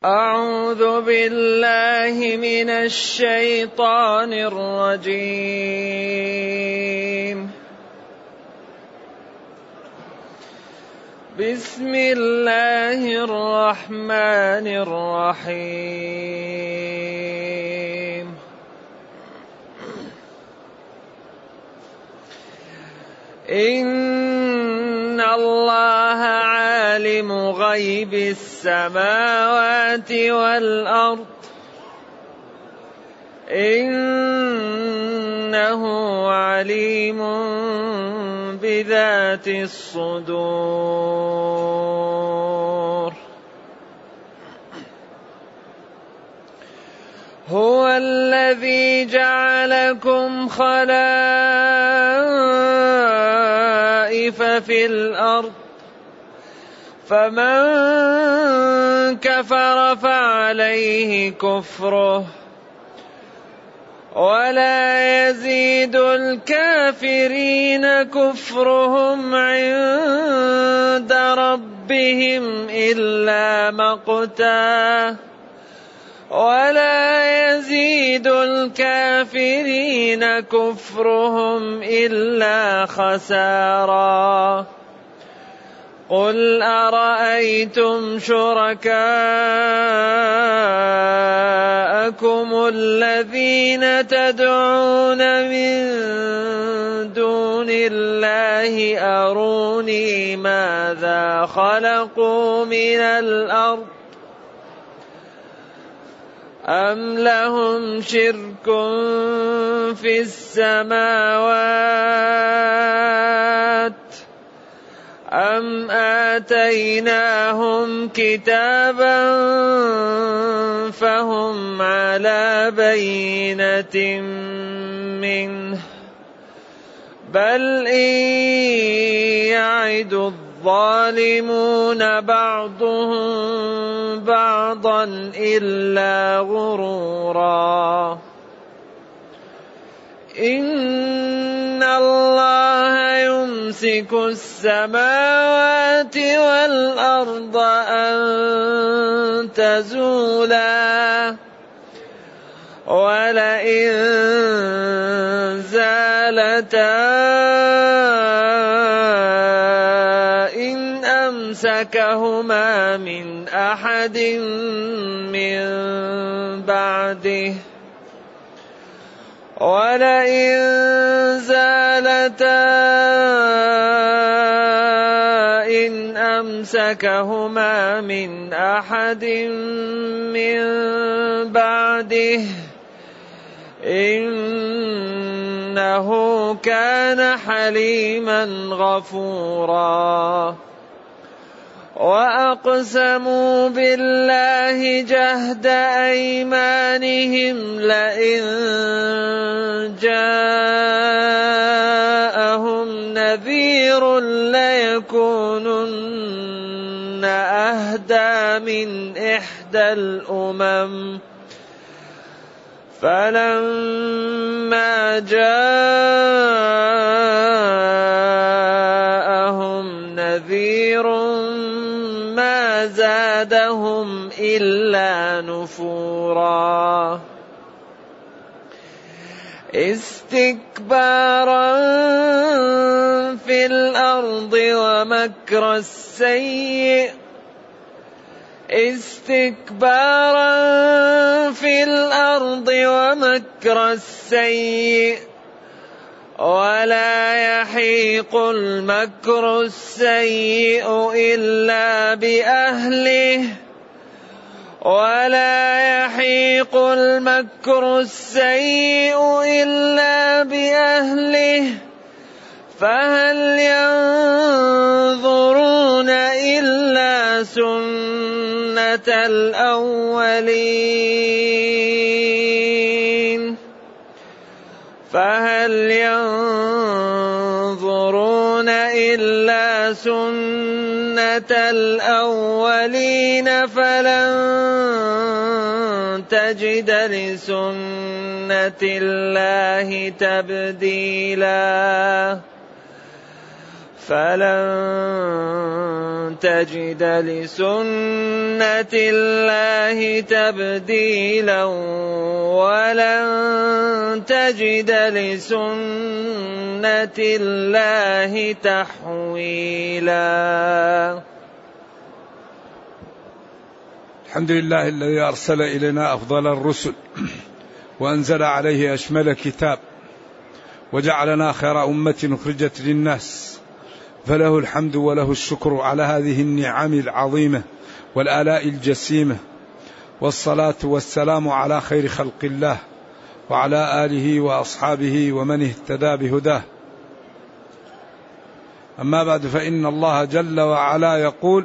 أعوذ بالله من الشيطان الرجيم. بسم الله الرحمن الرحيم. إن الله عالم غيب السماوات والأرض إنه عليم بذات الصدور. هو الذي جعلكم خلائف في الأرض فمن كفر فعليه كفره ولا يزيد الكافرين كفرهم عند ربهم إلا مقتا ولا يزيد الكافرين كفرهم إلا خسارا. قل أرأيتم شركاءكم الذين تدعون من دون الله أروني ماذا خلقوا من الأرض أم لهم شرك في السماوات أم آتيناهم كتابا فهم على بينة منه بل إن يعد الظالمون بعضهم بعضا إلا غرورا. إن الله يمسك السماوات والأرض أن تزولا ولئن زالتا إن أمسكهما من أحد من بعده ولئن زالتا إن أمسكهما من أحد من بعده إنه كان حليما غفورا. وأقسموا بالله جهد أيمانهم لئن جاءهم نذير ليكونن أهدى من إحدى الأمم فلما جاءهم نذير ما زادهم إلا نفورا. استكبارا في الأرض ومكر السيء ولا يحيق المكر السيء إلا بأهله فهل ينظرون إلا سنة الأولين فلن تجد لسنة الله تبديلا فلن تجد لسنة الله تبديلا ولن تجد لسنة الله تحويلا. الحمد لله الذي أرسل إلينا أفضل الرسل وأنزل عليه أشمل كتاب وجعلنا خير أمة أخرجت للناس، فله الحمد وله الشكر على هذه النعم العظيمة والآلاء الجسيمة، والصلاة والسلام على خير خلق الله وعلى آله وأصحابه ومن اهتدى بهداه. أما بعد، فإن الله جل وعلا يقول: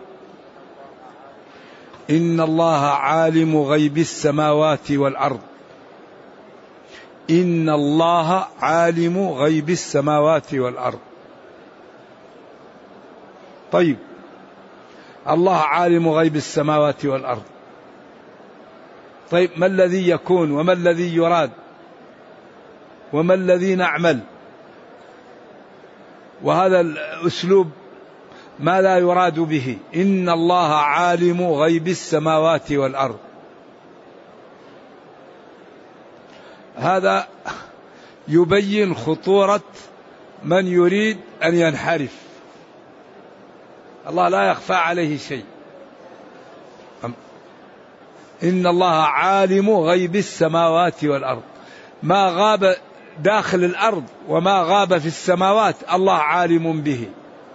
إن الله عالم غيب السماوات والأرض. إن الله عالم غيب السماوات والأرض. طيب، الله عالم غيب السماوات والأرض، طيب ما الذي يكون وما الذي يراد وما الذي نعمل؟ وهذا الأسلوب ما لا يراد به. إن الله عالم غيب السماوات والأرض، هذا يبين خطورة من يريد أن ينحرف. الله لا يخفى عليه شيء. إن الله عالم غيب السماوات والأرض، ما غاب داخل الأرض وما غاب في السماوات الله عالم به.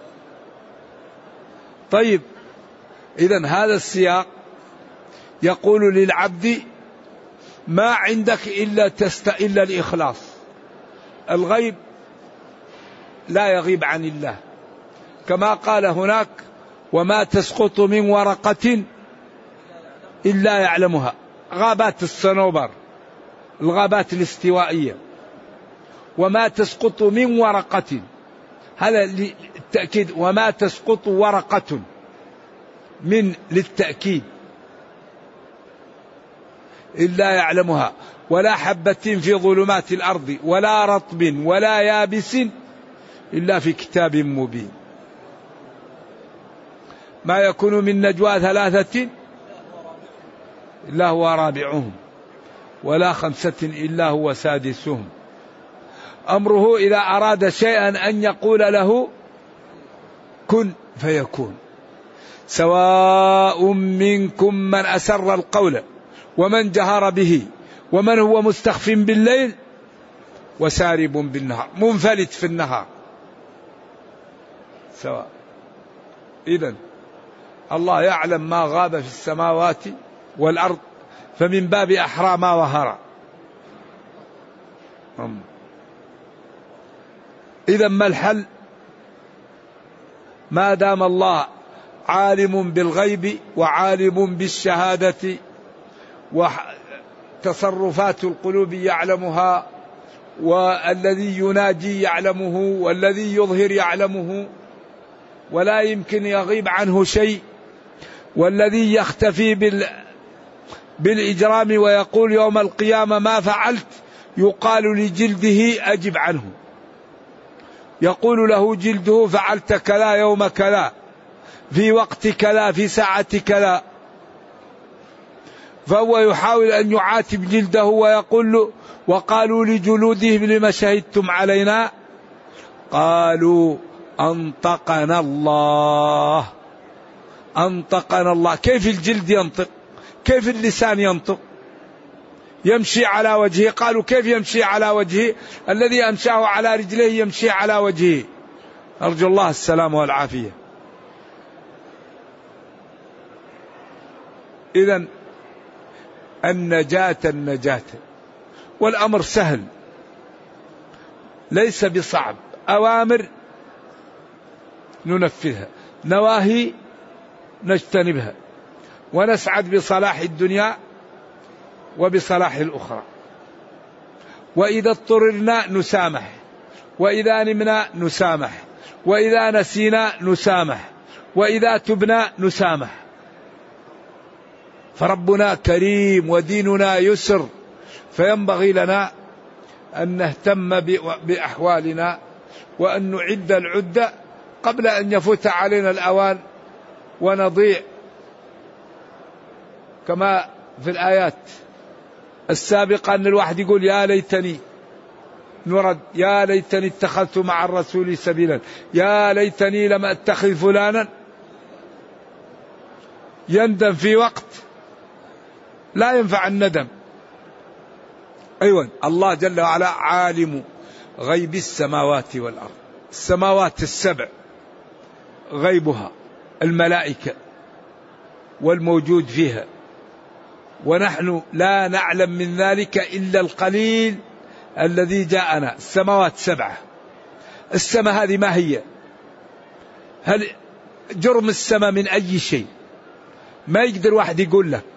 طيب، إذن هذا السياق يقول للعبد: ما عندك إلا الإخلاص. الغيب لا يغيب عن الله، كما قال هناك: وما تسقط من ورقة إلا يعلمها. غابات الصنوبر، الغابات الاستوائية، وما تسقط من ورقة، هذا للتأكيد. وما تسقط ورقة من للتأكيد إلا يعلمها، ولا حبة في ظلمات الأرض ولا رطب ولا يابس إلا في كتاب مبين. ما يكون من نجوى ثلاثة إلا هو رابعهم ولا خمسة إلا هو سادسهم. أمره إذا أراد شيئا أن يقول له كن فيكون. سواء منكم من أسر القول ومن جهر به ومن هو مستخف بالليل وسارب بالنهار، منفلت في النهار سواء. إذن الله يعلم ما غاب في السماوات والأرض، فمن باب أحرى ما ظهر. إذن ما الحل؟ ما دام الله عالم بالغيب وعالم بالشهادة وتصرفات القلوب يعلمها، والذي يناجي يعلمه والذي يظهر يعلمه ولا يمكن يغيب عنه شيء، والذي يختفي بالإجرام ويقول يوم القيامة ما فعلت يقال لجلده أجب عنه، يقول له جلده فعلت كذا يوم كذا في وقت كذا في ساعة كذا، فهو يحاول أن يعاتب جلده ويقول له: وقالوا لجلودهم لما شهدتم علينا؟ قالوا أنطقنا الله. أنطقنا الله. كيف الجلد ينطق؟ كيف اللسان ينطق؟ يمشي على وجهه. قالوا: كيف يمشي على وجهه؟ الذي أمشاه على رجليه يمشي على وجهه. أرجو الله السلام والعافية. إذن النجاة والأمر سهل ليس بصعب. أوامر ننفذها، نواهي نجتنبها، ونسعد بصلاح الدنيا وبصلاح الأخرى. وإذا اضطررنا نسامح، وإذا نمنا نسامح، وإذا نسينا نسامح، وإذا تبنا نسامح. فربنا كريم وديننا يسر، فينبغي لنا أن نهتم بأحوالنا وأن نعد العدة قبل أن يفوت علينا الأوان ونضيع كما في الآيات السابقة أن الواحد يقول يا ليتني نرد، يا ليتني اتخذت مع الرسول سبيلا، يا ليتني لم أتخذ فلانا، يندم في وقت لا ينفع الندم. أيوة الله جل وعلا عالم غيب السماوات والأرض، السماوات السبع غيبها الملائكة والموجود فيها، ونحن لا نعلم من ذلك إلا القليل الذي جاءنا. السماوات سبعة، السماء هذه ما هي؟ هل جرم السماء من أي شيء؟ ما يقدر واحد يقول لك.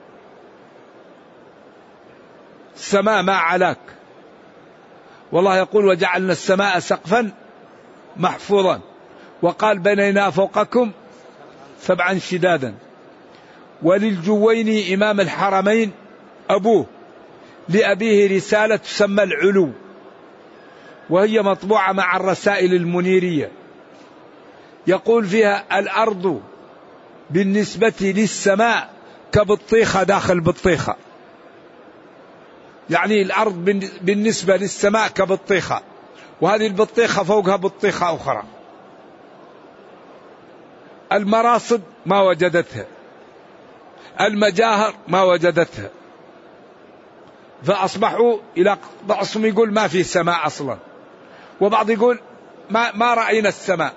السماء ما علاك، والله يقول وجعلنا السماء سقفا محفوظا وقال بنينا فوقكم سبعا شدادا. وللجويني إمام الحرمين أبوه لأبيه رسالة تسمى العلو، وهي مطبوعة مع الرسائل المنيرية، يقول فيها الأرض بالنسبة للسماء كبطيخة داخل بطيخة، يعني الأرض بالنسبة للسماء كبطيخة، وهذه البطيخة فوقها بطيخة أخرى. المراصد ما وجدتها، المجاهر ما وجدتها، فأصبحوا إلى بعضهم يقول ما في سماء أصلا، وبعض يقول ما رأينا السماء.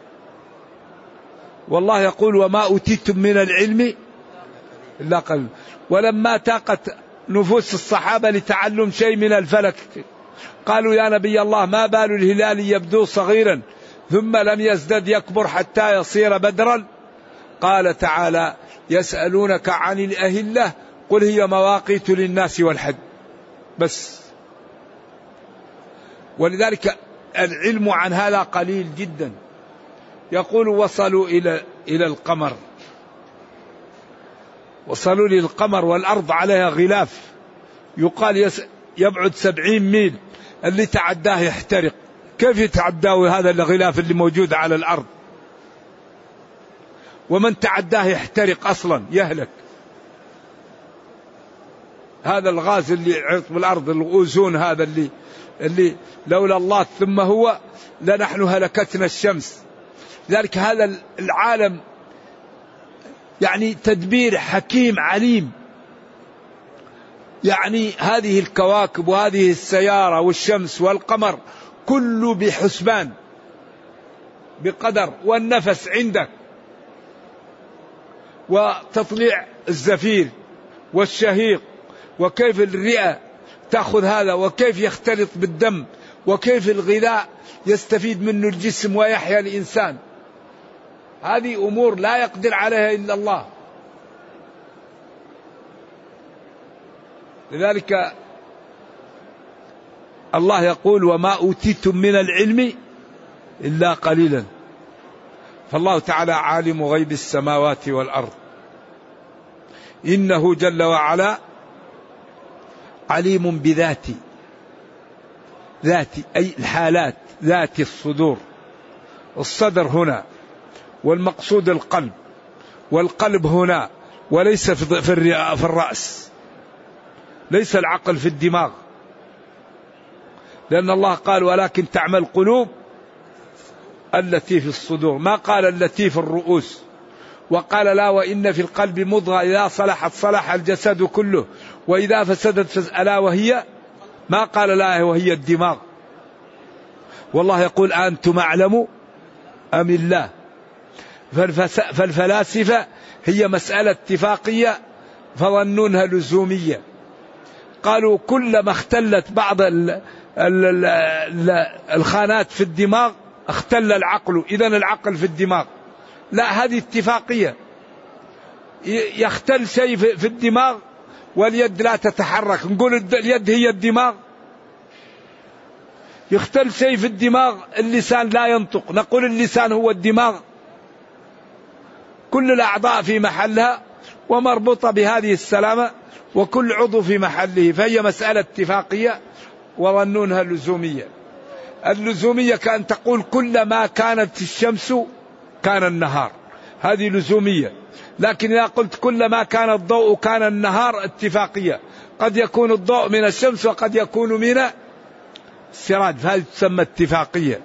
والله يقول وما أوتيتم من العلم إلا قليلا. ولما تاقت نفوس الصحابة لتعلم شيء من الفلك قالوا يا نبي الله ما بال الهلال يبدو صغيرا ثم لم يزدد يكبر حتى يصير بدرا؟ قال تعالى يسألونك عن الأهلة قل هي مواقيت للناس والحج بس. ولذلك العلم عن هذا قليل جدا. يقول وصلوا إلى القمر، وصلوا للقمر والأرض عليها غلاف يقال يبعد 70 ميل، اللي تعداه يحترق. كيف يتعداه هذا الغلاف اللي موجود على الأرض؟ ومن تعداه يحترق أصلا يهلك. هذا الغاز اللي عرض بالأرض الأوزون هذا اللي لولا الله ثم هو لنحن هلكتنا الشمس. لذلك هذا العالم يعني تدبير حكيم عليم، يعني هذه الكواكب وهذه السيارة والشمس والقمر كله بحسبان بقدر، والنفس عندك وتطليع الزفير والشهيق، وكيف الرئة تأخذ هذا، وكيف يختلط بالدم، وكيف الغذاء يستفيد منه الجسم ويحيا الإنسان. هذه أمور لا يقدر عليها إلا الله. لذلك الله يقول وما أوتيتم من العلم إلا قليلا. فالله تعالى عالم غيب السماوات والأرض، إنه جل وعلا عليم بذاتي، ذاتي أي الحالات، ذات الصدور. الصدر هنا، والمقصود القلب، والقلب هنا وليس في الرأس، ليس العقل في الدماغ، لأن الله قال ولكن تعمل قلوب التي في الصدور، ما قال التي في الرؤوس. وقال لا وإن في القلب مضغة إذا صلحت صلح الجسد كله وإذا فسدت ألا وهي، ما قال لا وهي الدماغ. والله يقول أنتم أعلم أم الله. فالفلاسفة هي مسألة اتفاقية فظنونها لزومية. قالوا كلما اختلت بعض الخانات في الدماغ اختل العقل، إذن العقل في الدماغ. لا، هذه اتفاقية. يختل شيء في الدماغ واليد لا تتحرك، نقول اليد هي الدماغ. يختل شيء في الدماغ، اللسان لا ينطق، نقول اللسان هو الدماغ. كل الأعضاء في محلها ومربوطة بهذه السلامة، وكل عضو في محله، فهي مسألة اتفاقية وظنونها لزومية. اللزومية كأن تقول كلما كانت الشمس كان النهار، هذه لزومية. لكن إذا قلت كلما كان الضوء كان النهار، اتفاقية، قد يكون الضوء من الشمس وقد يكون من السراج، فهذه تسمى اتفاقية.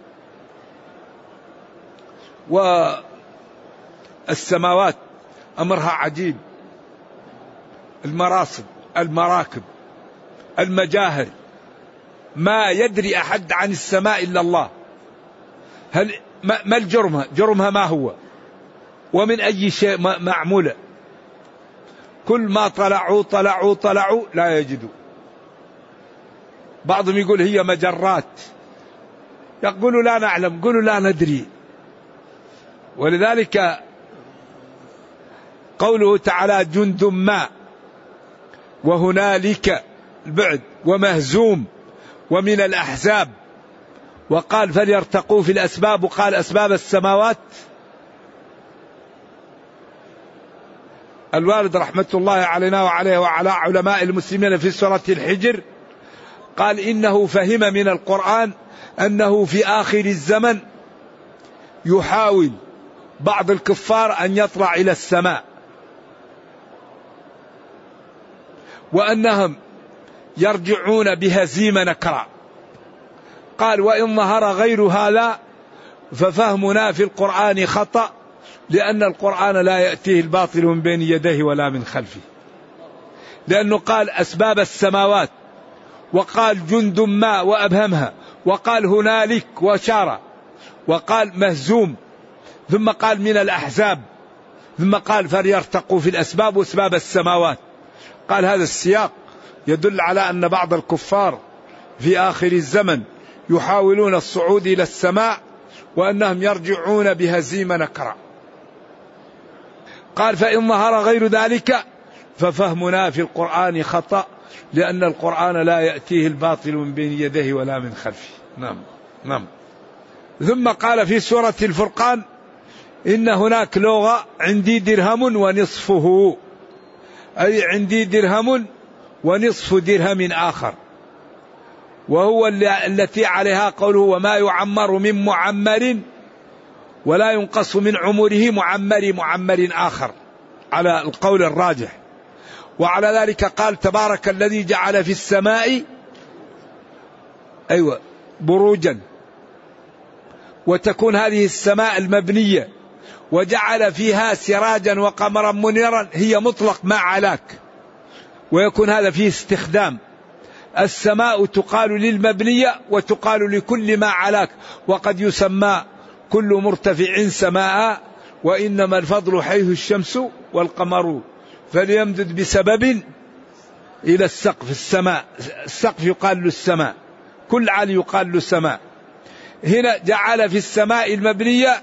والسماوات أمرها عجيب، المراصد، المراكب، المجاهر، ما يدري أحد عن السماء إلا الله. هل ما الجرمها؟ جرمها ما هو؟ ومن أي شيء معمولة؟ كل ما طلعوا لا يجدوا. بعضهم يقول هي مجرات، يقولوا لا نعلم، يقولوا لا ندري. ولذلك قوله تعالى جند ما، وهنالك البعد، ومهزوم، ومن الأحزاب، وقال فليرتقوا في الأسباب، وقال أسباب السماوات. الوالد رحمة الله علينا وعليه وعلى علماء المسلمين في سورة الحجر قال إنه فهم من القرآن أنه في آخر الزمن يحاول بعض الكفار أن يطلع إلى السماء، وأنهم يرجعون بهزيمة نكرة. قال وإن ظهر غير هذا ففهمنا في القرآن خطأ، لأن القرآن لا يأتيه الباطل من بين يديه ولا من خلفه. لأنه قال أسباب السماوات، وقال جند ما وأبهمها، وقال هنالك وشارة، وقال مهزوم، ثم قال من الأحزاب، ثم قال فليرتقوا في الأسباب وأسباب السماوات. قال هذا السياق يدل على أن بعض الكفار في آخر الزمن يحاولون الصعود إلى السماء، وأنهم يرجعون بهزيمة نكرة. قال فإن ظهر غير ذلك ففهمنا في القرآن خطأ، لأن القرآن لا يأتيه الباطل من بين يديه ولا من خلفه. نعم. ثم قال في سورة الفرقان إن هناك لغة عندي درهم ونصفه، أي عندي درهم ونصف درهم آخر، وهو التي عليها قوله وما يعمر من معمر ولا ينقص من عمره معمر آخر، على القول الراجح. وعلى ذلك قال تبارك الذي جعل في السماء بروجا، وتكون هذه السماء المبنية وجعل فيها سراجا وقمرا منيرا، هي مطلق ما علاك، ويكون هذا فيه استخدام. السماء تقال للمبنية وتقال لكل ما علاك، وقد يسمى كل مرتفع سماء، وإنما الفضل حيث الشمس والقمر، فليمدد بسبب إلى السقف. السماء، السقف يقال له السماء، كل عالي يقال له السماء. هنا جعل في السماء المبنية،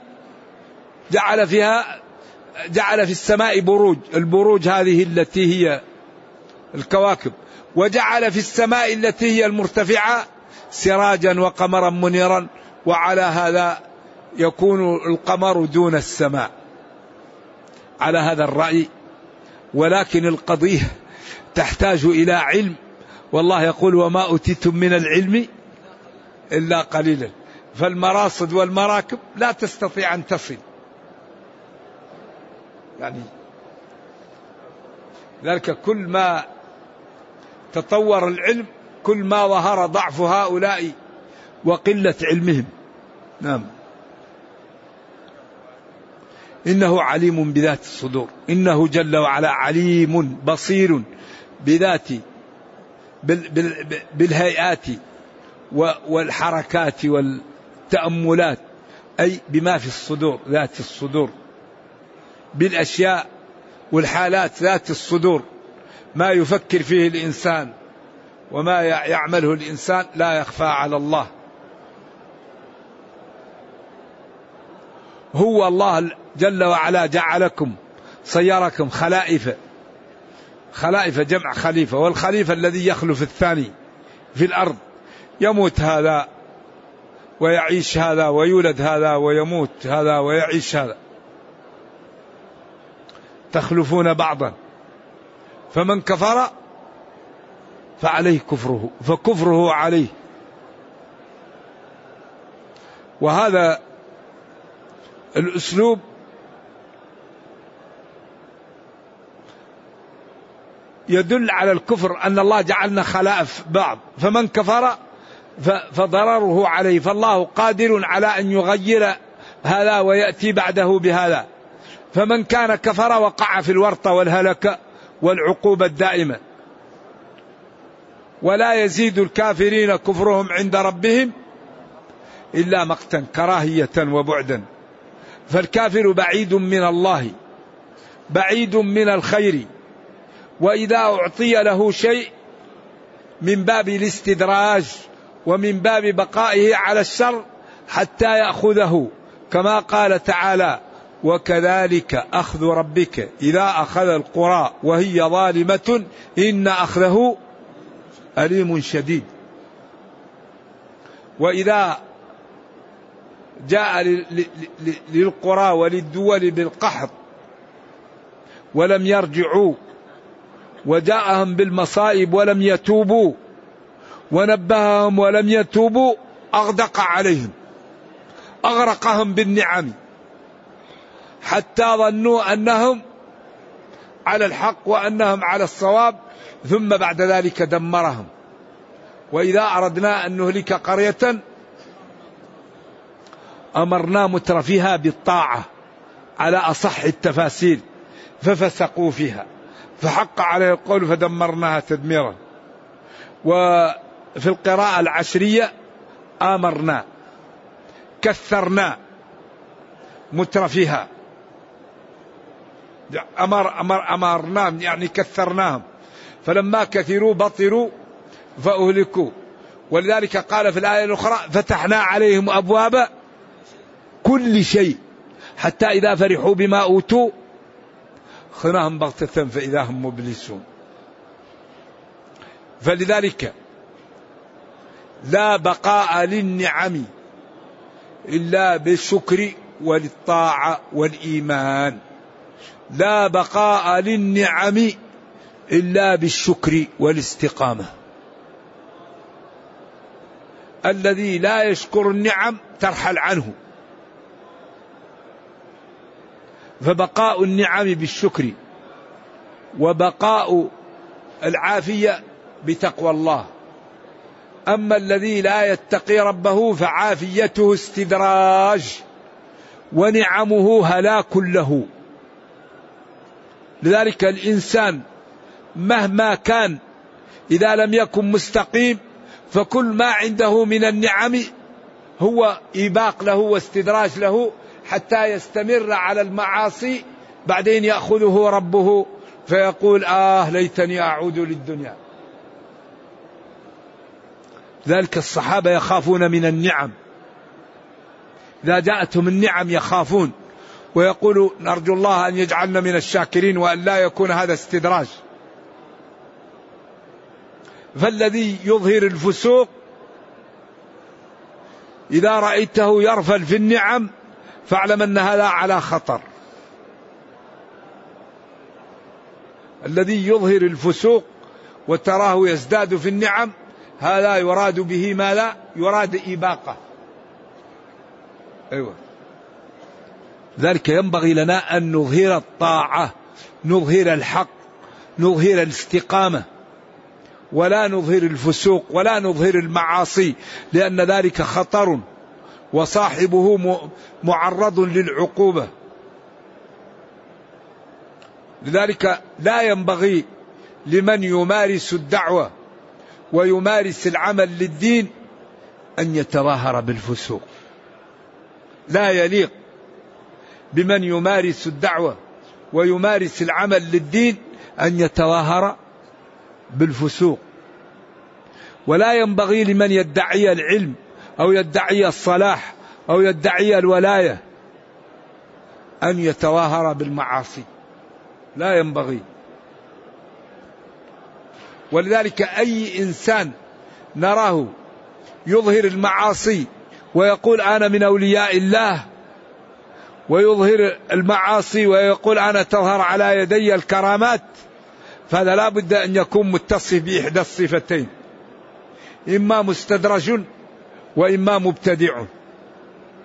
جعل في السماء بروج، البروج هذه التي هي الكواكب، وجعل في السماء التي هي المرتفعة سراجا وقمرا منيرا، وعلى هذا يكون القمر دون السماء، على هذا الرأي. ولكن القضية تحتاج إلى علم، والله يقول وما أوتيتم من العلم إلا قليلا. فالمراصد والمراكب لا تستطيع أن تصل، يعني ذلك كل ما تطور العلم كل ما ظهر ضعف هؤلاء وقلة علمهم. نعم. إنه عليم بذات الصدور، إنه جل وعلا عليم بصير بذات بالهيئات والحركات والتأملات، أي بما في الصدور، ذات الصدور، بالأشياء والحالات ذات الصدور، ما يفكر فيه الإنسان وما يعمله الإنسان لا يخفى على الله. هو الله جل وعلا جعلكم صيركم خلائف جمع خليفة، والخليفة الذي يخلف الثاني في الأرض، يموت هذا ويعيش هذا، ويولد هذا ويموت هذا ويعيش هذا، تخلفون بعضا. فمن كفر فعليه كفره، فكفره عليه. وهذا الأسلوب يدل على الكفر، أن الله جعلنا خلائف بعض، فمن كفر فضرره عليه، فالله قادر على أن يغير هذا ويأتي بعده بهذا. فمن كان كفر وقع في الورطة والهلكة والعقوبة الدائمة. ولا يزيد الكافرين كفرهم عند ربهم إلا مقتا كراهية وبعدا. فالكافر بعيد من الله، بعيد من الخير، وإذا أعطي له شيء من باب الاستدراج ومن باب بقائه على الشر حتى يأخذه، كما قال تعالى: وكذلك أخذ ربك إذا أخذ القرى وهي ظالمة إن أخذه أليم شديد. وإذا جاء للقرى وللدول بالقحط ولم يرجعوا، وجاءهم بالمصائب ولم يتوبوا، ونبههم ولم يتوبوا، أغدق عليهم، أغرقهم بالنعم حتى ظنوا أنهم على الحق وأنهم على الصواب، ثم بعد ذلك دمرهم. وإذا أردنا أن نهلك قرية أمرنا مترفيها بالطاعة على أصح التفاسير ففسقوا فيها فحق عليه القول فدمرناها تدميرا. وفي القراءة العشرية آمرنا، مترفيها، أمرناهم يعني كثرناهم، فلما كثروا بطروا فأهلكوا. ولذلك قال في الآية الأخرى: فتحنا عليهم أبواب كل شيء حتى إذا فرحوا بما أوتوا خذناهم بغتة فإذا هم مبلسون. فلذلك لا بقاء للنعم إلا بالشكر وللطاعة والإيمان، لا بقاء للنعم إلا بالشكر والاستقامة. الذي لا يشكر النعم ترحل عنه. فبقاء النعم بالشكر، وبقاء العافية بتقوى الله. أما الذي لا يتقي ربه فعافيته استدراج ونعمه هلاك له. لذلك الإنسان مهما كان إذا لم يكن مستقيم فكل ما عنده من النعم هو إباق له واستدراج له حتى يستمر على المعاصي، بعدين يأخذه ربه فيقول: ليتني أعود للدنيا. ذلك الصحابة يخافون من النعم، إذا جاءتهم النعم يخافون ويقولوا: نرجو الله أن يجعلنا من الشاكرين وأن لا يكون هذا استدراج. فالذي يظهر الفسوق إذا رأيته يرفل في النعم فاعلم أن هذا على خطر. الذي يظهر الفسوق وتراه يزداد في النعم هذا يراد به ما لا يراد إباقة. أيوة. ذلك ينبغي لنا أن نظهر الطاعة، نظهر الحق، نظهر الاستقامة، ولا نظهر الفسوق ولا نظهر المعاصي، لأن ذلك خطر وصاحبه معرض للعقوبة. لذلك لا ينبغي لمن يمارس الدعوة ويمارس العمل للدين أن يتظاهر بالفسوق. لا يليق بمن يمارس الدعوة ويمارس العمل للدين أن يتظاهر بالفسوق. ولا ينبغي لمن يدعي العلم أو يدعي الصلاح أو يدعي الولاية أن يتظاهر بالمعاصي، لا ينبغي. ولذلك أي إنسان نراه يظهر المعاصي ويقول أنا من أولياء الله، ويظهر المعاصي ويقول أنا تظهر على يدي الكرامات، فهذا لا بد أن يكون متصف بإحدى الصفتين: إما مستدرج وإما مبتدع.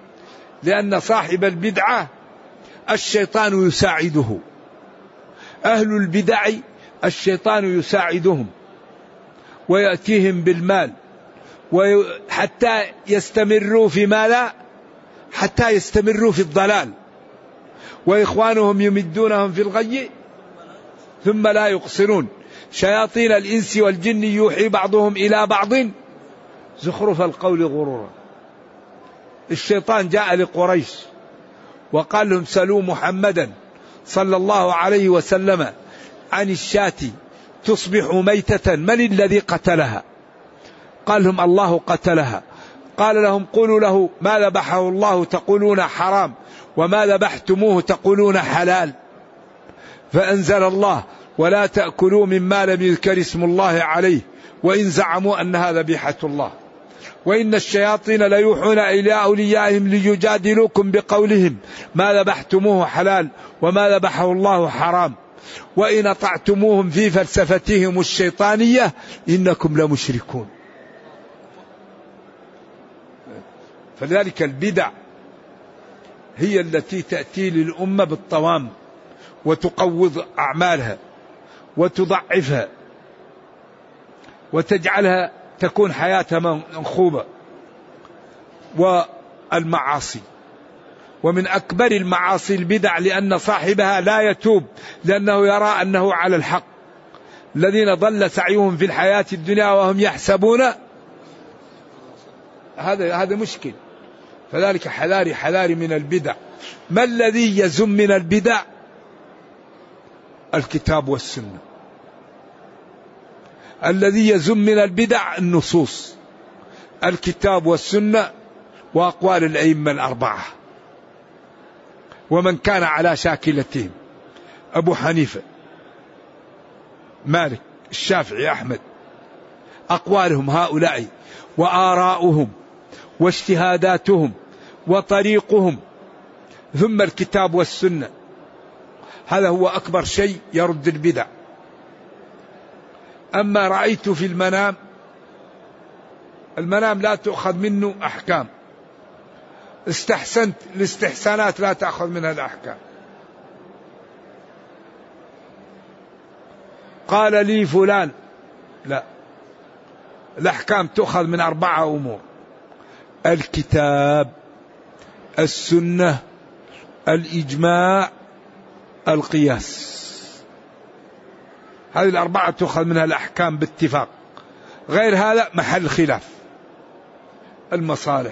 لأن صاحب البدعة الشيطان يساعده، أهل البدع الشيطان يساعدهم ويأتيهم بالمال حتى يستمروا في ما لا، حتى يستمروا في الضلال، وإخوانهم يمدونهم في الغي ثم لا يقصرون. شياطين الإنس والجن يوحي بعضهم إلى بعض زخرف القول غرورا. الشيطان جاء لقريش وقال لهم سلوا محمدا صلى الله عليه وسلم عن الشاة تصبح ميتة من الذي قتلها؟ قال لهم الله قتلها. قال لهم قولوا له ما ذبحه الله تقولون حرام وما ذبحتموه تقولون حلال. فأنزل الله ولا تأكلوا مما لم يذكر اسم الله عليه وإن زعموا أنها ذبيحة الله وإن الشياطين ليوحون إلى أوليائهم ليجادلوكم بقولهم ما ذبحتموه حلال وما ذبحه الله حرام وإن أطعتموهم في فلسفتهم الشيطانية إنكم لمشركون. فلذلك البدع هي التي تأتي للأمة بالطوام وتقوض أعمالها وتضعفها وتجعلها تكون حياتها منخوبة. والمعاصي، ومن أكبر المعاصي البدع لأن صاحبها لا يتوب لأنه يرى أنه على الحق. الذين ضل سعيهم في الحياة الدنيا وهم يحسبون هذا مشكل. فذلك حذاري من البدع. ما الذي يزم من البدع؟ الكتاب والسنة. الذي يزم من البدع النصوص، الكتاب والسنة وأقوال الأئمة الأربعة ومن كان على شاكلتهم، أبو حنيفة مالك الشافعي أحمد، أقوالهم هؤلاء وآراؤهم واجتهاداتهم وطريقهم، ثم الكتاب والسنة. هذا هو أكبر شيء يرد البدع. أما رأيت في المنام لا تؤخذ منه أحكام، استحسنت الاستحسانات لا تأخذ منها الأحكام. قال لي فلان، لا، الأحكام تؤخذ من 4 أمور: الكتاب، السنة، الإجماع، القياس. هذه 4 تؤخذ منها الأحكام باتفاق، غير هذا محل خلاف. المصالح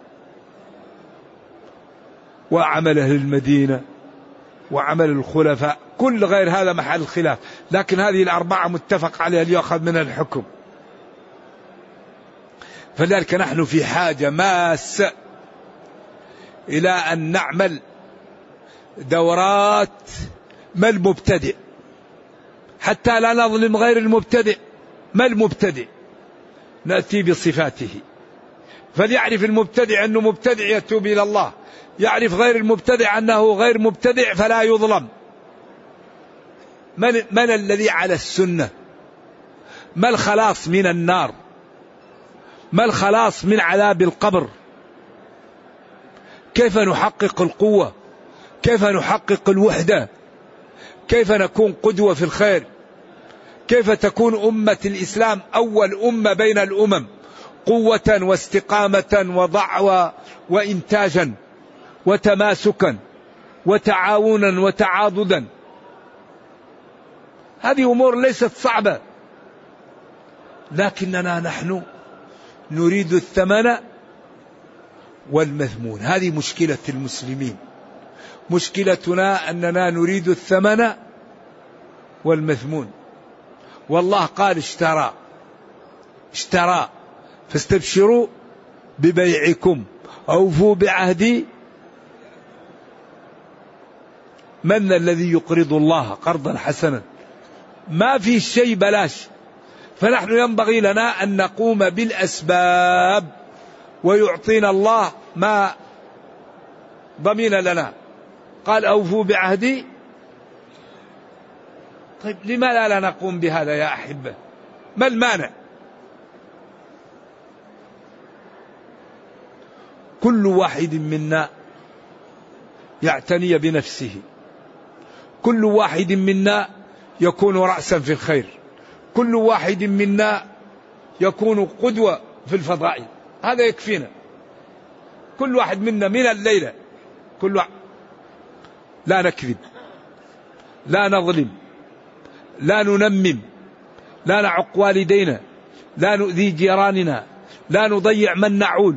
وعمل أهل المدينة وعمل الخلفاء، كل غير هذا محل خلاف، لكن هذه 4 متفق عليها ليأخذ منها الحكم. فلذلك نحن في حاجة ماسة إلى أن نعمل دورات ما المبتدئ، حتى لا نظلم غير المبتدئ. ما المبتدئ؟ نأتي بصفاته، فليعرف المبتدئ أنه مبتدئ يتوب إلى الله، يعرف غير المبتدئ أنه غير مبتدئ فلا يظلم. من الذي على السنة؟ ما الخلاص من النار؟ ما الخلاص من عذاب القبر؟ كيف نحقق القوة؟ كيف نحقق الوحدة؟ كيف نكون قدوة في الخير؟ كيف تكون أمة الإسلام أول أمة بين الأمم قوة واستقامة وضعوة وإنتاجا وتماسكا وتعاونا وتعاضدا؟ هذه أمور ليست صعبة، لكننا نحن نريد الثمن والمذمون. هذه مشكلة المسلمين. مشكلتنا أننا نريد الثمن والمذمون. والله قال اشترى فاستبشروا ببيعكم أوفوا بعهدي. من الذي يقرض الله قرضا حسنا؟ ما في شيء بلاش. فنحن ينبغي لنا أن نقوم بالأسباب ويعطينا الله ما ضمن لنا. قال أوفوا بعهدي. طيب لما لا نقوم بهذا يا أحبة؟ ما المانع؟ كل واحد منا يعتني بنفسه. كل واحد منا يكون رأسا في الخير، كل واحد منا يكون قدوة في الفضائل، هذا يكفينا. كل واحد منا من الليلة لا نكذب، لا نظلم، لا ننمم، لا نعق والدينا، لا نؤذي جيراننا، لا نضيع من نعول،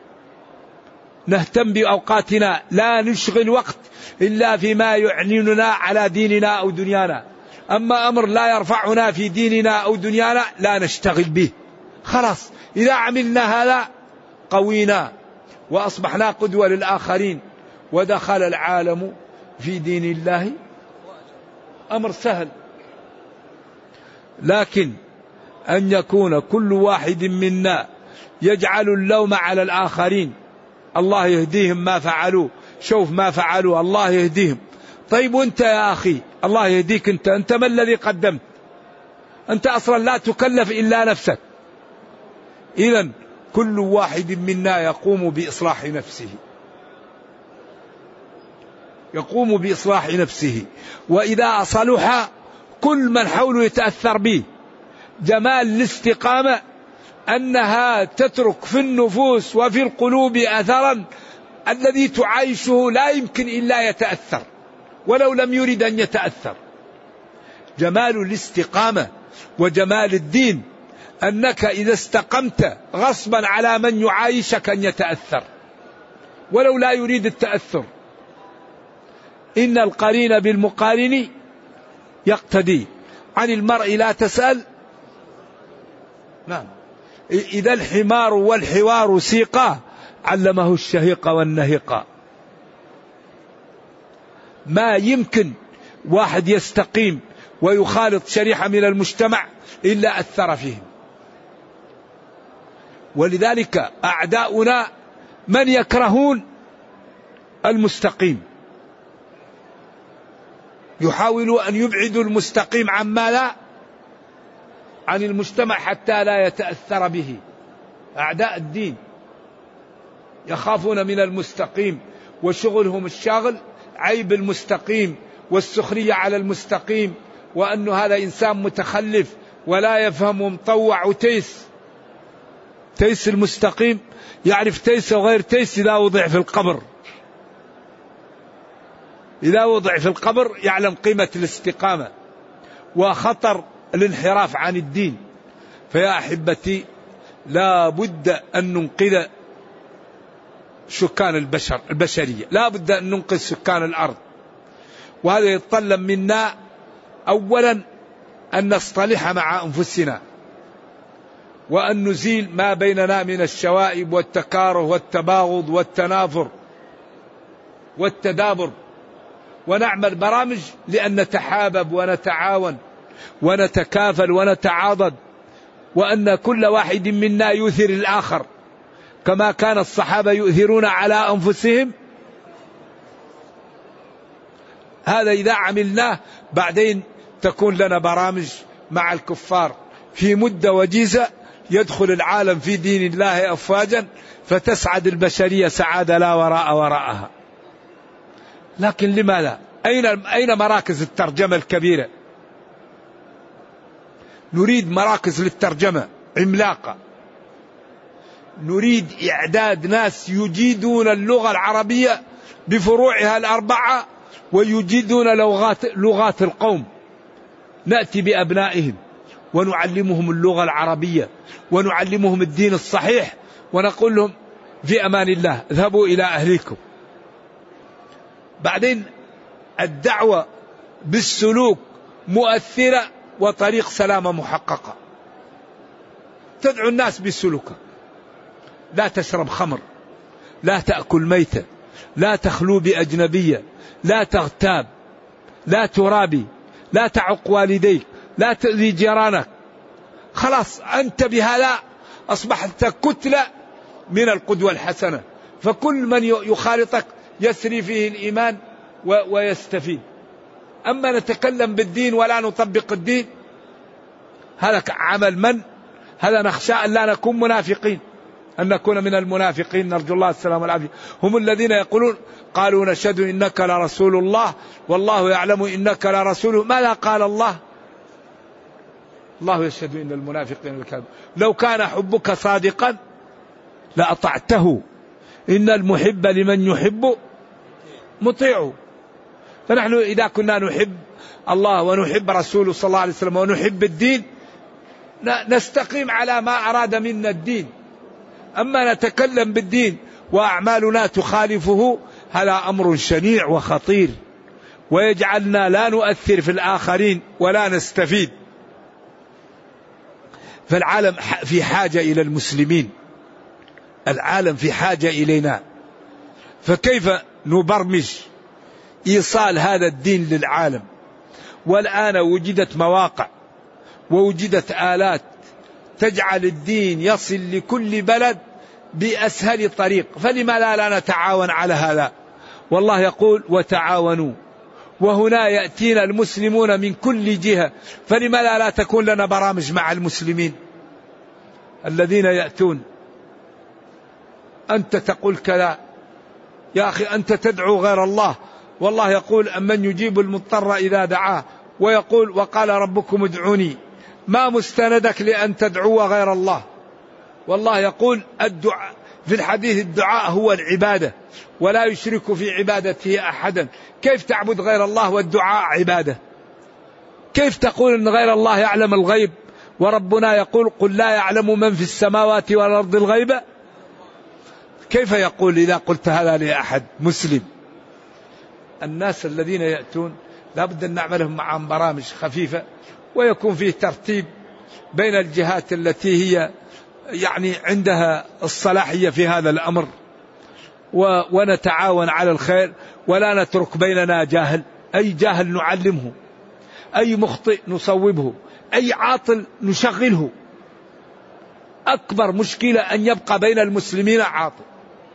نهتم بأوقاتنا، لا نشغل وقت إلا فيما يعنينا على ديننا أو دنيانا. أما أمر لا يرفعنا في ديننا أو دنيانا لا نشتغل به. خلاص إذا عملنا هذا قوينا وأصبحنا قدوة للآخرين، ودخل العالم في دين الله. أمر سهل. لكن أن يكون كل واحد منا يجعل اللوم على الآخرين، الله يهديهم ما فعلوا، شوف ما فعلوا الله يهديهم. طيب وانت يا أخي الله يهديك، انت ما الذي قدمت؟ انت أصلا لا تكلف إلا نفسك. إذن كل واحد منا يقوم بإصلاح نفسه، يقوم بإصلاح نفسه، وإذا صلح كل من حوله يتأثر به. جمال الاستقامة أنها تترك في النفوس وفي القلوب أثرا الذي تعايشه لا يمكن إلا يتأثر ولو لم يرد أن يتأثر. جمال الاستقامة وجمال الدين أنك إذا استقمت غصبا على من يعايشك أن يتأثر ولو لا يريد التأثر. إن القرين بالمقارن يقتدي، عن المرء لا تسأل. نعم. إذا الحمار والحوار سيقا علمه الشهيق والنهيق. ما يمكن واحد يستقيم ويخالط شريحة من المجتمع إلا أثر فيهم. ولذلك أعداؤنا من يكرهون المستقيم، يحاولوا أن يبعدوا المستقيم عما لا عن المجتمع حتى لا يتأثر به. أعداء الدين يخافون من المستقيم، وشغلهم الشاغل عيب المستقيم والسخرية على المستقيم، وأن هذا إنسان متخلف ولا يفهم ومطوع وتيس. تيس المستقيم يعرف تيس وغير تيس إذا وضع في القبر. إذا وضع في القبر يعلم قيمة الاستقامة وخطر الانحراف عن الدين. فيا أحبتي لا بد أن ننقذ سكان البشرية، لا بد أن ننقذ سكان الأرض. وهذا يتطلب منا أولا أن نصطلح مع أنفسنا، وأن نزيل ما بيننا من الشوائب والتكاره والتباغض والتنافر والتدابر، ونعمل برامج لأن نتحابب ونتعاون ونتكافل ونتعاضد، وأن كل واحد منا يؤثر الآخر كما كان الصحابة يؤثرون على أنفسهم. هذا إذا عملناه بعدين تكون لنا برامج مع الكفار في مدة وجيزة يدخل العالم في دين الله أفواجا، فتسعد البشرية سعادة لا وراء وراءها. لكن لماذا؟ أين مراكز الترجمة الكبيرة؟ نريد مراكز للترجمة عملاقة، نريد إعداد ناس يجيدون اللغة العربية بفروعها الأربعة ويجيدون لغات القوم. نأتي بأبنائهم ونعلمهم اللغة العربية ونعلمهم الدين الصحيح، ونقول لهم في أمان الله اذهبوا إلى أهليكم. بعدين الدعوة بالسلوك مؤثرة وطريق سلامة محققة. تدعو الناس بالسلوك، لا تشرب خمر، لا تأكل ميتة، لا تخلو بأجنبية، لا تغتاب، لا ترابي، لا تعق والديك، لا تؤذي جيرانك. خلاص أنت بهذا أصبحت كتلة من القدوة الحسنة، فكل من يخالطك يسري فيه الإيمان ويستفيد. أما نتكلم بالدين ولا نطبق الدين، هذا عمل من؟ هذا نخشى أن لا نكون منافقين. أن نكون من المنافقين، نرجو الله السلام والعافية. هم الذين يقولون قالوا نشهد إنك لرسول الله والله يعلم إنك لرسوله. ماذا قال الله؟ الله يشهد إن المنافقين الكاذبين. لو كان حبك صادقا لأطعته، إن المحب لمن يحب مطيع. فنحن إذا كنا نحب الله ونحب رسوله صلى الله عليه وسلم ونحب الدين نستقيم على ما أراد منا الدين. أما نتكلم بالدين وأعمالنا تخالفه هذا أمر شنيع وخطير، ويجعلنا لا نؤثر في الآخرين ولا نستفيد. فالعالم في حاجة إلى المسلمين، العالم في حاجة إلينا. فكيف نبرمج إيصال هذا الدين للعالم؟ والآن وجدت مواقع ووجدت آلات تجعل الدين يصل لكل بلد بأسهل طريق، فلما لا نتعاون على هذا؟ والله يقول وتعاونوا، وهنا يأتينا المسلمون من كل جهة، فلما لا تكون لنا برامج مع المسلمين الذين يأتون. أنت تقول كذا يا أخي، أنت تدعو غير الله، والله يقول أمن يجيب المضطر إذا دعاه، ويقول وقال ربكم ادعوني. ما مستندك لأن تدعو غير الله؟ والله يقول الدعاء في الحديث الدعاء هو العبادة ولا يشرك في عبادته أحدا. كيف تعبد غير الله والدعاء عبادة؟ كيف تقول أن غير الله يعلم الغيب وربنا يقول قل لا يعلم من في السماوات والأرض الغيب؟ كيف يقول إذا قلت هذا لأحد مسلم؟ الناس الذين يأتون لابد أن نعملهم مع برامج خفيفة، ويكون فيه ترتيب بين الجهات التي هي يعني عندها الصلاحية في هذا الأمر، ونتعاون على الخير، ولا نترك بيننا جاهل. أي جاهل نعلمه، أي مخطئ نصوبه، أي عاطل نشغله. أكبر مشكلة أن يبقى بين المسلمين عاطل.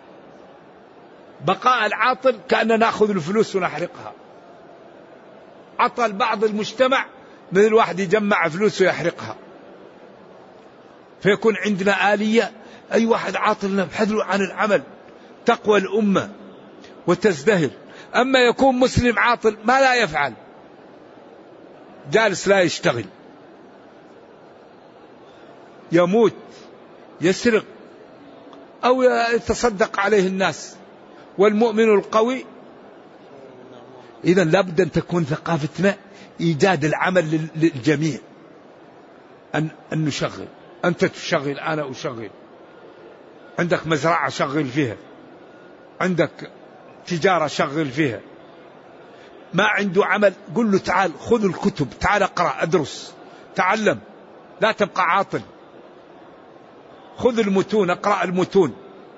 بقاء العاطل كأننا نأخذ الفلوس ونحرقها. عطل بعض المجتمع من الواحد يجمع فلوس ويحرقها، فيكون عندنا آلية أي واحد عاطل نبحث له عن العمل، تقوى الأمة وتزدهر. أما يكون مسلم عاطل ما لا يفعل، جالس لا يشتغل، يموت، يسرق، أو يتصدق عليه الناس. والمؤمن القوي. إذا لابد أن تكون ثقافتنا إيجاد العمل للجميع، أن نشغل. أنت تشغل، أنا أشغل. عندك مزرعة شغل فيها، عندك تجارة شغل فيها. ما عنده عمل قل له تعال خذ الكتب، تعال اقرأ، أدرس، تعلم، لا تبقى عاطل. خذ المتون، اقرأ المتون.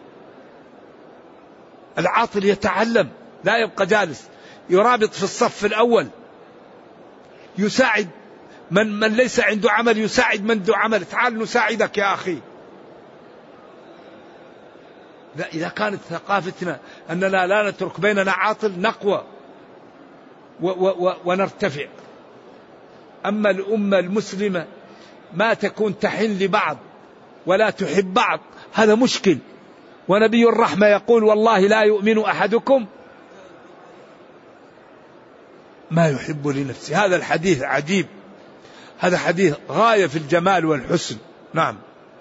العاطل يتعلم، لا يبقى جالس، يرابط في الصف الأول، يساعد من ليس عنده عمل، يساعد من عنده عمل. تعال نساعدك يا أخي. لا، إذا كانت ثقافتنا أننا لا نترك بيننا عاطل نقوى ونرتفع. أما الأمة المسلمة ما تكون تحن لبعض ولا تحب بعض، هذا مشكل. ونبي الرحمة يقول والله لا يؤمن أحدكم ما يحب لنفسه. هذا الحديث عجيب، هذا حديث غاية في الجمال والحسن. نعم.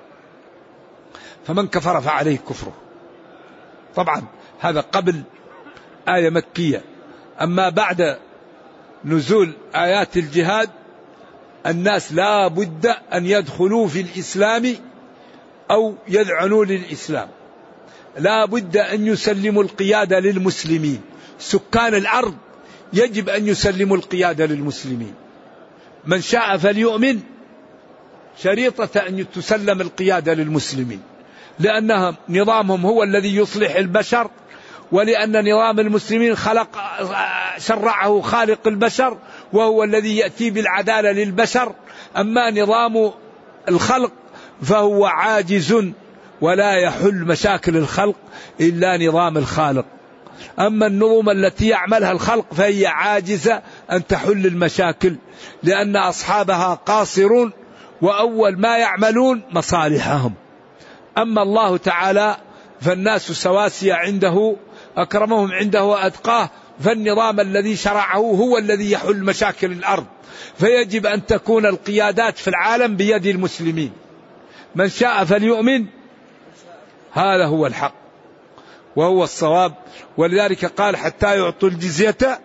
فمن كفر فعليه كفره. طبعا هذا قبل آية مكية. أما بعد نزول آيات الجهاد الناس لا بد أن يدخلوا في الإسلام أو يذعنوا للإسلام. لا بد أن يسلموا القيادة للمسلمين. سكان الأرض يجب أن يسلموا القيادة للمسلمين. من شاء فليؤمن، شريطة أن تسلم القيادة للمسلمين، لأنها نظامهم هو الذي يصلح البشر، ولأن نظام المسلمين شرعه خالق البشر، وهو الذي يأتي بالعدالة للبشر. أما نظام الخلق فهو عاجز، ولا يحل مشاكل الخلق إلا نظام الخالق. أما النظم التي يعملها الخلق فهي عاجزة أن تحل المشاكل، لأن أصحابها قاصرون، وأول ما يعملون مصالحهم. أما الله تعالى فالناس سواسية عنده، أكرمهم عنده وأتقاه، فالنظام الذي شرعه هو الذي يحل مشاكل الأرض. فيجب أن تكون القيادات في العالم بيد المسلمين، من شاء فليؤمن، هذا هو الحق وهو الصواب. ولذلك قال حتى يعطوا الجزية،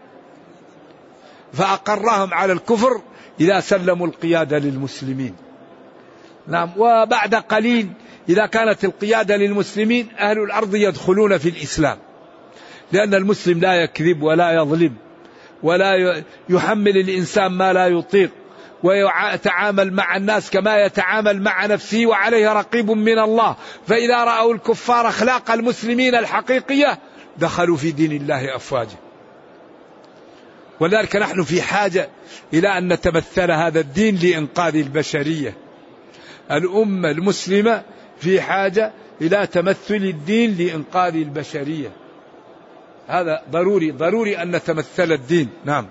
فأقرهم على الكفر إذا سلموا القيادة للمسلمين. نعم. وبعد قليل إذا كانت القيادة للمسلمين أهل الأرض يدخلون في الإسلام، لأن المسلم لا يكذب ولا يظلم ولا يحمل الإنسان ما لا يطيق، ويتعامل مع الناس كما يتعامل مع نفسه، وعليه رقيب من الله. فإذا رأوا الكفار أخلاق المسلمين الحقيقية دخلوا في دين الله أفواجا. ولذلك نحن في حاجة إلى أن نتمثل هذا الدين لإنقاذ البشرية. الأمة المسلمة في حاجة إلى تمثل الدين لإنقاذ البشرية، هذا ضروري أن نتمثل الدين. نعم.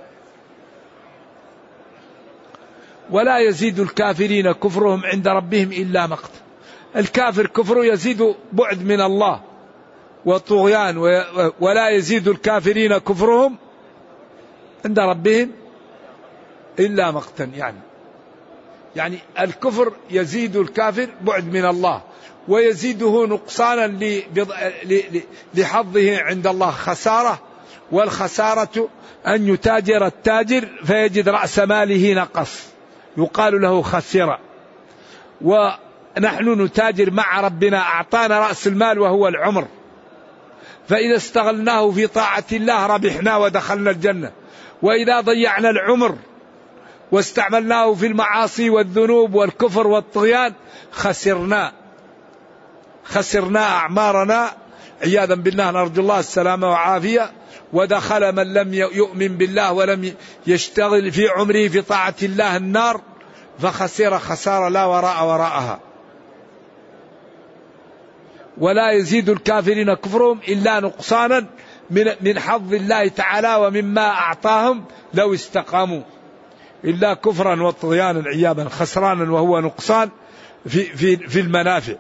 ولا يزيد الكافرين كفرهم عند ربهم إلا مقتا. الكافر كفره يزيد بعد من الله وطغيان، ولا يزيد الكافرين كفرهم عند ربهم إلا مقتا. يعني الكفر يزيد الكافر بعد من الله، ويزيده نقصانا لحظه عند الله خسارة. والخسارة أن يتاجر التاجر فيجد رأس ماله نقص، يقال له خسر. ونحن نتاجر مع ربنا، أعطانا رأس المال وهو العمر، فإذا استغلناه في طاعة الله ربحنا ودخلنا الجنة، وإذا ضيعنا العمر واستعملناه في المعاصي والذنوب والكفر والطغيان خسرنا أعمارنا عياذا بالله، نرجو الله السلامة والعافية. ودخل من لم يؤمن بالله ولم يشتغل في عمره في طاعة الله النار، فخسر خسارة لا وراء وراءها. ولا يزيد الكافرين كفرهم إلا نقصانا من حظ الله تعالى ومما أعطاهم لو استقاموا، إلا كفرا وطغيانا عيابا، خسرانا وهو نقصان في المنافع.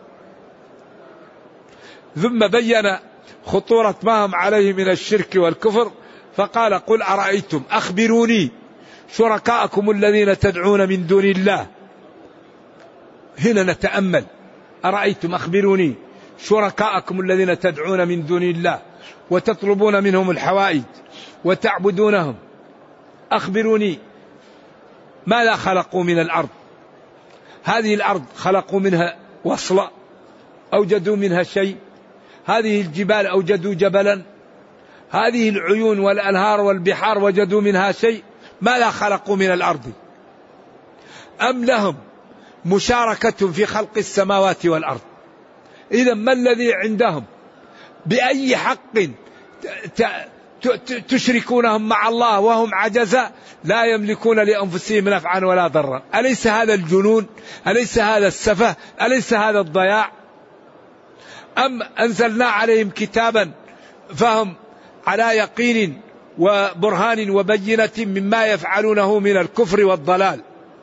ثم بين خطورة ما هم عليه من الشرك والكفر، فقال قل أرأيتم أخبروني شركاءكم الذين تدعون من دون الله. هنا نتأمل، أرأيتم أخبروني شركاءكم الذين تدعون من دون الله وتطلبون منهم الحوائج وتعبدونهم، أخبروني ماذا خلقوا من الأرض؟ هذه الأرض خلقوا منها وصلة؟ أوجدوا منها شيء؟ هذه الجبال أوجدوا جبلا؟ هذه العيون والأنهار والبحار وجدوا منها شيء؟ ماذا خلقوا من الأرض؟ أم لهم مشاركة في خلق السماوات والأرض؟ إذا ما الذي عندهم؟ بأي حق تشركونهم مع الله وهم عجزاء لا يملكون لأنفسهم نفعا ولا ضرا؟ أليس هذا الجنون؟ أليس هذا السفه؟ أليس هذا الضياع؟ أم أنزلنا عليهم كتابا فهم على يقين وبرهان وبينة مما يفعلونه من الكفر والضلال؟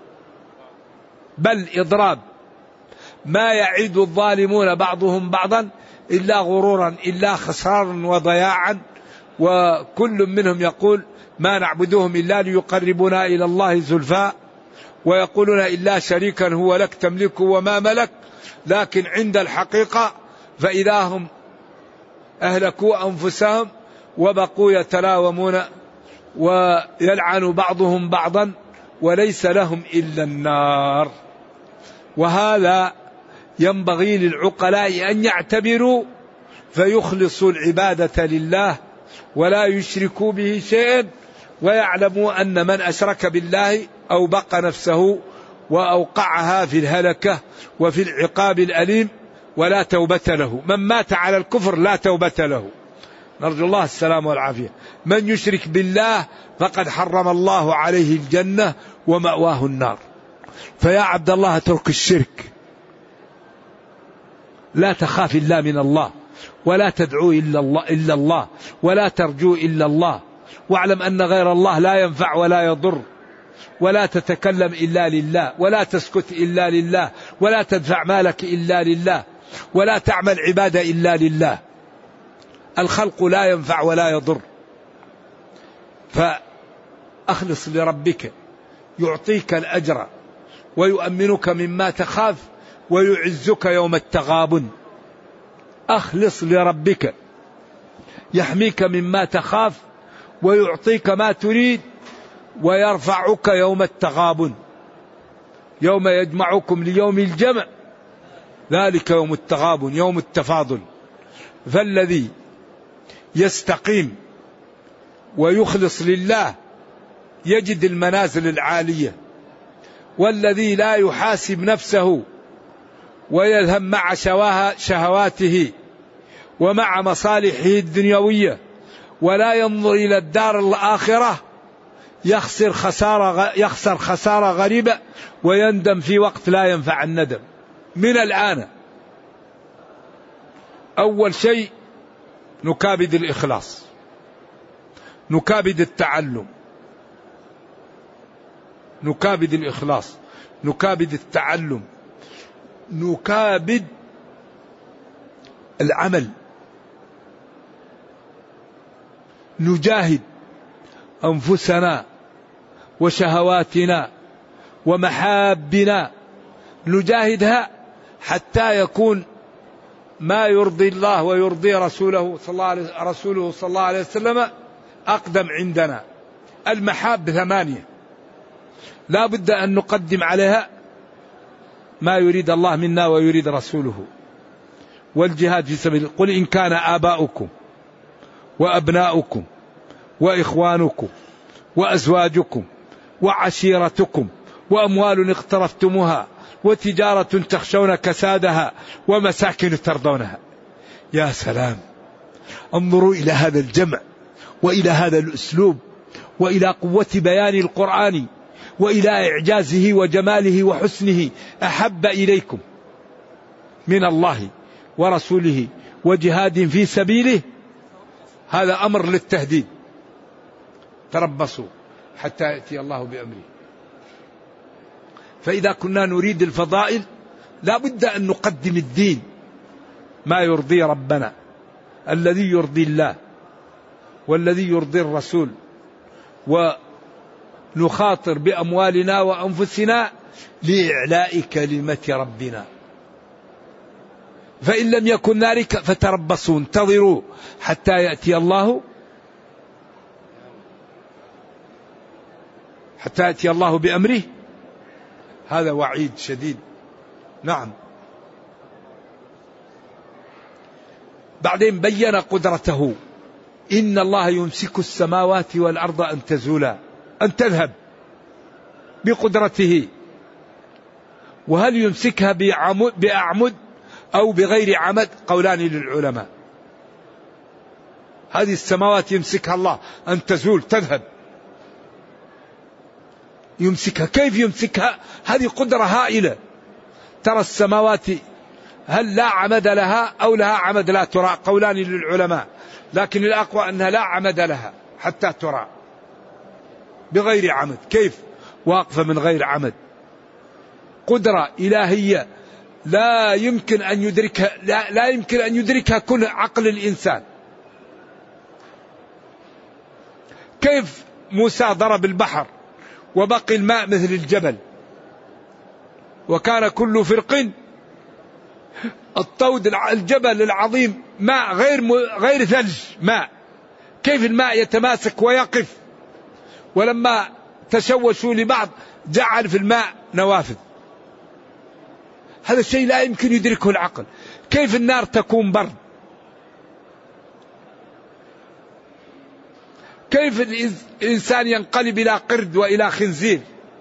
بل إضراب، ما يعد الظالمون بعضهم بعضا إلا غرورا إلا خسارا وضياعا. وكل منهم يقول ما نعبدهم إلا ليقربونا إلى الله زلفى، ويقولون إلا شريكا هو لك تملك وما ملك، لكن عند الحقيقة فإذا هم أهلكوا أنفسهم وبقوا يتلاومون ويلعن بعضهم بعضا وليس لهم إلا النار. وهذا ينبغي للعقلاء أن يعتبروا فيخلصوا العبادة لله ولا يشركوا به شيئا، ويعلموا أن من أشرك بالله أوبق نفسه وأوقعها في الهلكة وفي العقاب الأليم ولا توبة له. من مات على الكفر لا توبة له، نرجو الله السلام والعافية. من يشرك بالله فقد حرم الله عليه الجنة ومأواه النار. فيا عبد الله اترك الشرك، لا تخاف إلا من الله، ولا تدعو إلا الله، ولا ترجو إلا الله، واعلم أن غير الله لا ينفع ولا يضر، ولا تتكلم إلا لله، ولا تسكت إلا لله، ولا تدفع مالك إلا لله، ولا تعمل عبادة إلا لله. الخلق لا ينفع ولا يضر. فأخلص لربك يعطيك الأجر ويؤمنك مما تخاف ويعزك يوم التغابن. أخلص لربك يحميك مما تخاف ويعطيك ما تريد ويرفعك يوم التغابن، يوم يجمعكم ليوم الجمع، ذلك يوم التغابن يوم التفاضل. فالذي يستقيم ويخلص لله يجد المنازل العالية، والذي لا يحاسب نفسه ويذهب مع شهواته ومع مصالحه الدنيوية ولا ينظر إلى الدار الآخرة يخسر خسارة غريبة ويندم في وقت لا ينفع الندم. من الآن أول شيء نكابد الإخلاص، نكابد التعلم، نكابد الإخلاص، نكابد التعلم، نكابد العمل، نجاهد أنفسنا وشهواتنا ومحابنا، نجاهدها حتى يكون ما يرضي الله ويرضي رسوله صلى الله عليه وسلم أقدم عندنا. المحاب 8 لا بد أن نقدم عليها ما يريد الله منا ويريد رسوله. والجهاد في سبيل، قل إن كان آباؤكم وأبناؤكم وإخوانكم وأزواجكم وعشيرتكم وأموال اقترفتموها وتجارة تخشون كسادها ومساكن ترضونها. يا سلام، انظروا إلى هذا الجمع وإلى هذا الأسلوب وإلى قوة بيان القرآن وإلى إعجازه وجماله وحسنه. أحب إليكم من الله ورسوله وجهاد في سبيله، هذا أمر للتهديد. تربصوا حتى يأتي الله بأمره. فإذا كنا نريد الفضائل لا بد أن نقدم الدين ما يرضي ربنا، الذي يرضي الله والذي يرضي الرسول، ونخاطر بأموالنا وأنفسنا لإعلاء كلمة ربنا. فإن لم يكن ذلك فتربصوا انتظروا حتى يأتي الله بأمره. هذا وعيد شديد. نعم. بعدين بين قدرته، إن الله يمسك السماوات والأرض أن تزولا، أن تذهب بقدرته. وهل يمسكها بأعمد أو بغير عمد؟ قولان للعلماء. هذه السماوات يمسكها الله أن تزول تذهب، يمسكها. كيف يمسكها؟ هذه قدرة هائلة. ترى السماوات هل لا عمد لها أو لها عمد لا ترى؟ قولان للعلماء، لكن الأقوى أنها لا عمد لها حتى ترى بغير عمد. كيف واقفة من غير عمد؟ قدرة إلهية لا يمكن أن يدركها، لا يمكن أن يدركها كل عقل الإنسان. كيف موسى ضرب البحر وبقي الماء مثل الجبل، وكان كل فرق الطود الجبل العظيم ماء غير ثلج ماء، كيف الماء يتماسك ويقف؟ ولما تشوشوا لبعض جعل في الماء نوافذ. هذا الشيء لا يمكن يدركه العقل. كيف النار تكون برد؟ كيف الإنسان ينقلب إلى قرد وإلى خنزير؟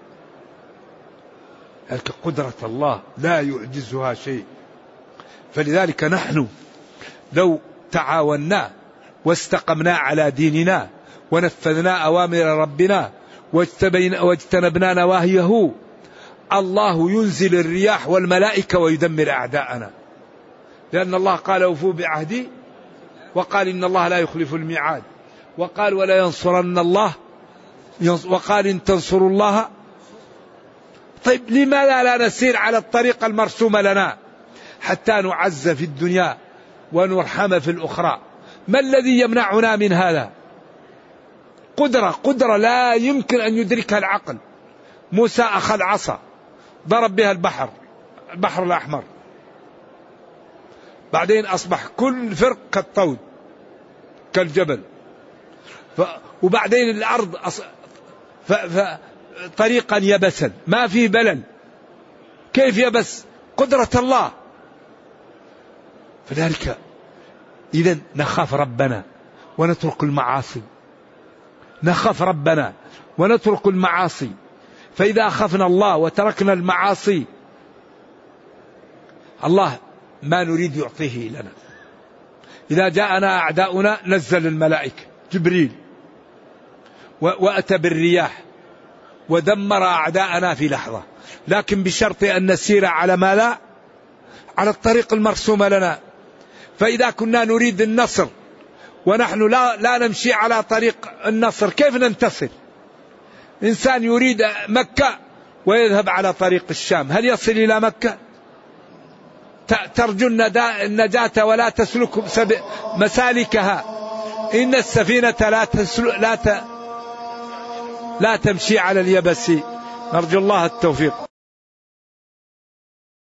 لكن قدرة الله لا يعجزها شيء. فلذلك نحن لو تعاوننا واستقمنا على ديننا ونفذنا أوامر ربنا واجتنبنا نواهيه، الله ينزل الرياح والملائكة ويدمر أعداءنا. لأن الله قال أوفوا بعهدي، وقال إن الله لا يخلف الميعاد، وقال ولا ينصرن الله وقال إن تنصروا الله. طيب لماذا لا نسير على الطريقة المرسومة لنا حتى نعز في الدنيا ونرحم في الأخرى؟ ما الذي يمنعنا من هذا؟ قدرة لا يمكن أن يدركها العقل. موسى أخذ عصا ضرب بها البحر الأحمر، بعدين أصبح كل فرق كالطود كالجبل، وبعدين الأرض طريقا يبسا ما فيه بلل. كيف يبس؟ قدرة الله. فذلك إذن نخاف ربنا ونترك المعاصي، نخاف ربنا ونترك المعاصي. فإذا أخفنا الله وتركنا المعاصي الله ما نريد يعطيه لنا. إذا جاءنا أعداؤنا نزل الملائكة جبريل وأتى بالرياح ودمر أعداءنا في لحظة، لكن بشرط أن نسير على ما لا على الطريق المرسوم لنا. فإذا كنا نريد النصر ونحن لا نمشي على طريق النصر كيف ننتصر؟ إنسان يريد مكة ويذهب على طريق الشام، هل يصل إلى مكة؟ ترجو النجاة ولا تسلك مسالكها، إن السفينة لا تمشي على اليبس. نرجو الله التوفيق.